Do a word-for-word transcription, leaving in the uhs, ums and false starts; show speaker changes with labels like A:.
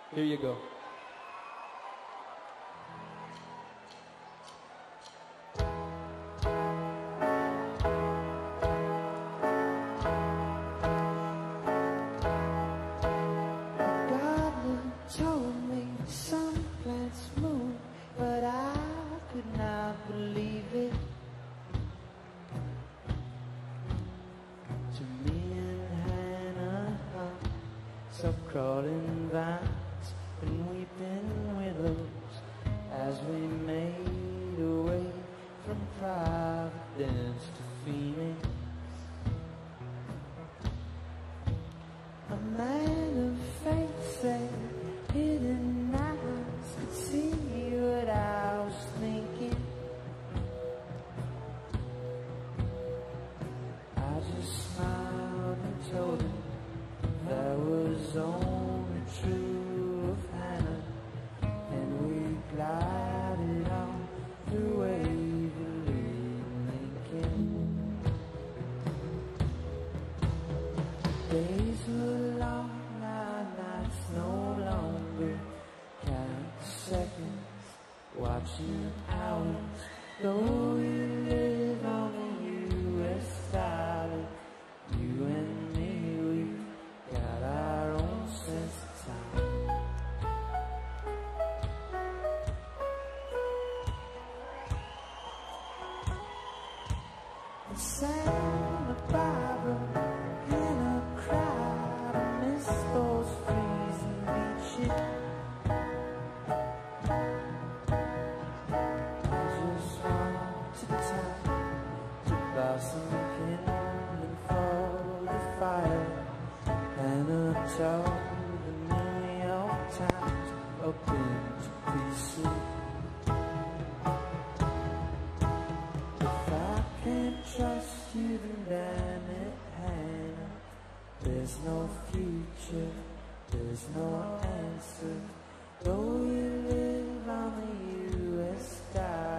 A: Here you go.
B: Crawling vines and weeping willows as we made our way from Providence to Phoenix. A man of faith said, hidden eyes could see what I was thinking. I just smiled and told him that was only true of Hannah, and we glided on through Waverly Lincoln. Days were long, our nights no longer. Count seconds, watching hours, though we live on the U S side. You and me, we got our own sense of time. And Santa Barbara, Hannah cried, I miss those freezing beaches. I just want to tie to blossom kindling for the fire. And I told the New York Times up into pieces. If I can't trust you, then damn it, Hannah, there's no future, there's no answer. Though you live on the U S sky.